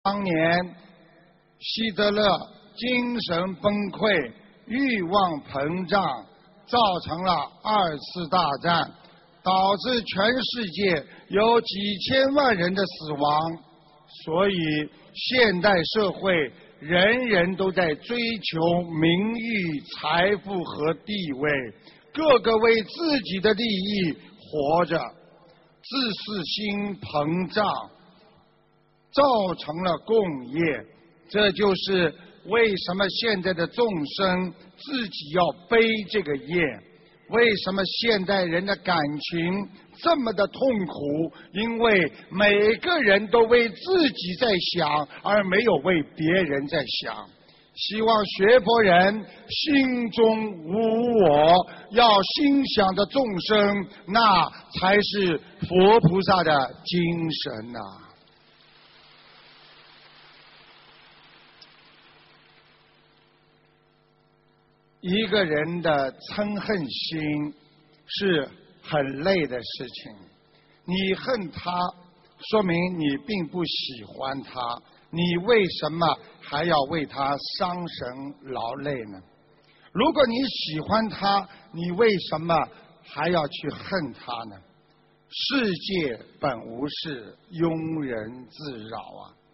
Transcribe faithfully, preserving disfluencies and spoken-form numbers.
当年希特勒精神崩溃，欲望膨胀，造成了二次大战，导致全世界有几千万人的死亡。所以现代社会人人都在追求名誉、财富和地位，个个为自己的利益活着，自私心膨胀，造成了共业。这就是为什么现在的众生自己要背这个业，为什么现代人的感情这么的痛苦，因为每个人都为自己在想，而没有为别人在想。希望学佛人心中无我，要心想着众生，那才是佛菩萨的精神呐、啊。一个人的嗔恨心是很累的事情，你恨他，说明你并不喜欢他，你为什么还要为他伤神劳累呢？如果你喜欢他，你为什么还要去恨他呢？世界本无事，庸人自扰啊！